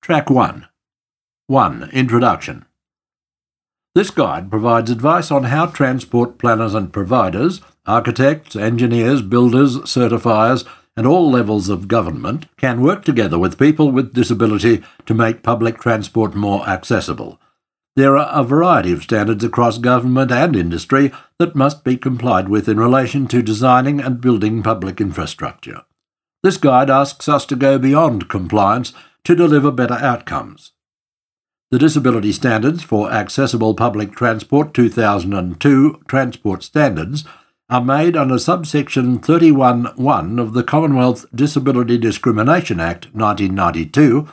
Track 1. 1. Introduction. This guide provides advice on how transport planners and providers, architects, engineers, builders, certifiers, and all levels of government can work together with people with disability to make public transport more accessible. There are a variety of standards across government and industry that must be complied with in relation to designing and building public infrastructure. This guide asks us to go beyond compliance to deliver better outcomes. The Disability Standards for Accessible Public Transport 2002 Transport Standards are made under subsection 31(1) of the Commonwealth Disability Discrimination Act 1992,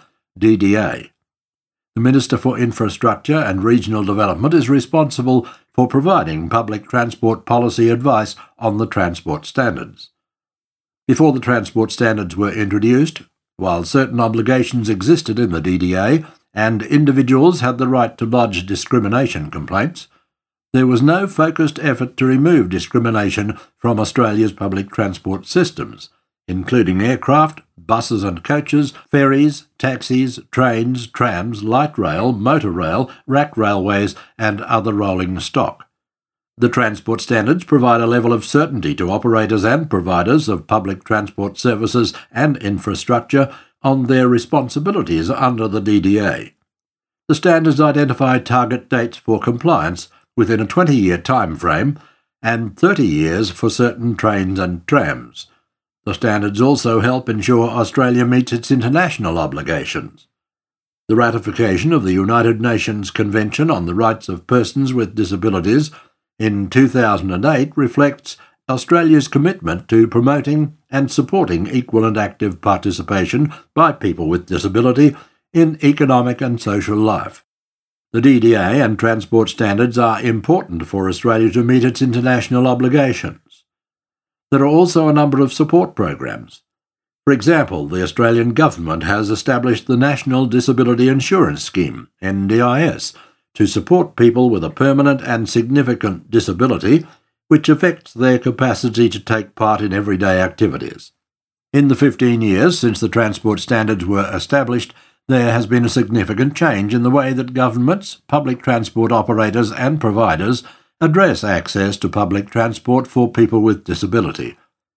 DDA. The Minister for Infrastructure and Regional Development is responsible for providing public transport policy advice on the transport standards. Before the transport standards were introduced, while certain obligations existed in the DDA and individuals had the right to lodge discrimination complaints, there was no focused effort to remove discrimination from Australia's public transport systems, including aircraft, buses and coaches, ferries, taxis, trains, trams, light rail, motor rail, rack railways and other rolling stock. The transport standards provide a level of certainty to operators and providers of public transport services and infrastructure on their responsibilities under the DDA. The standards identify target dates for compliance within a 20-year time frame and 30 years for certain trains and trams. The standards also help ensure Australia meets its international obligations. The ratification of the United Nations Convention on the Rights of Persons with Disabilities in 2008 reflects Australia's commitment to promoting and supporting equal and active participation by people with disability in economic and social life. The DDA and transport standards are important for Australia to meet its international obligations. There are also a number of support programs. For example, the Australian Government has established the National Disability Insurance Scheme, NDIS, to support people with a permanent and significant disability which affects their capacity to take part in everyday activities. In the 15 years since the transport standards were established, there has been a significant change in the way that governments, public transport operators and providers address access to public transport for people with disability.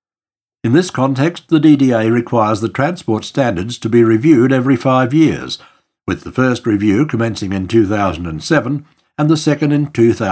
In this context, the DDA requires the transport standards to be reviewed every 5 years, with the first review commencing in 2007 and the second in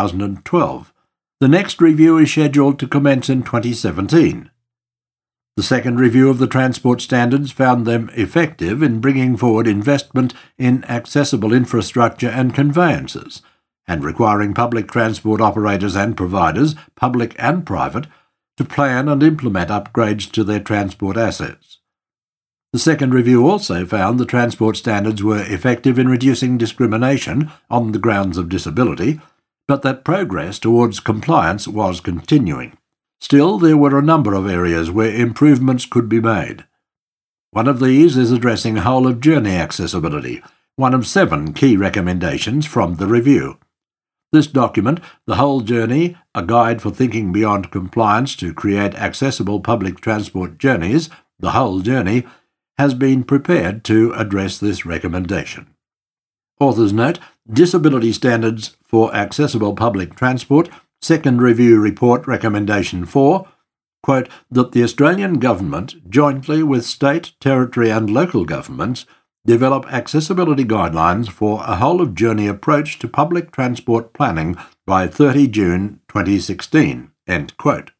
2012. The next review is scheduled to commence in 2017. The second review of the transport standards found them effective in bringing forward investment in accessible infrastructure and conveyances, and requiring public transport operators and providers, public and private, to plan and implement upgrades to their transport assets. The second review also found the transport standards were effective in reducing discrimination on the grounds of disability, but that progress towards compliance was continuing. Still, there were a number of areas where improvements could be made. One of these is addressing whole-of-journey accessibility, one of 7 key recommendations from the review. This document, The Whole Journey, A Guide for Thinking Beyond Compliance to Create Accessible Public Transport Journeys, The Whole Journey, has been prepared to address this recommendation. Author's note: Disability Standards for Accessible Public Transport, Second Review Report Recommendation 4, quote, that the Australian Government, jointly with state, territory and local governments, develop accessibility guidelines for a whole-of-journey approach to public transport planning by 30 June 2016, end quote.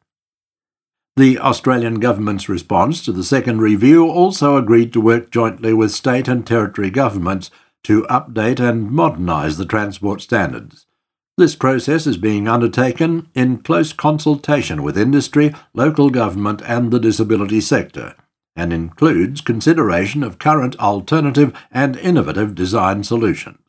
The Australian Government's response to the second review also agreed to work jointly with state and territory governments to update and modernise the transport standards. This process is being undertaken in close consultation with industry, local government and the disability sector, and includes consideration of current alternative and innovative design solutions.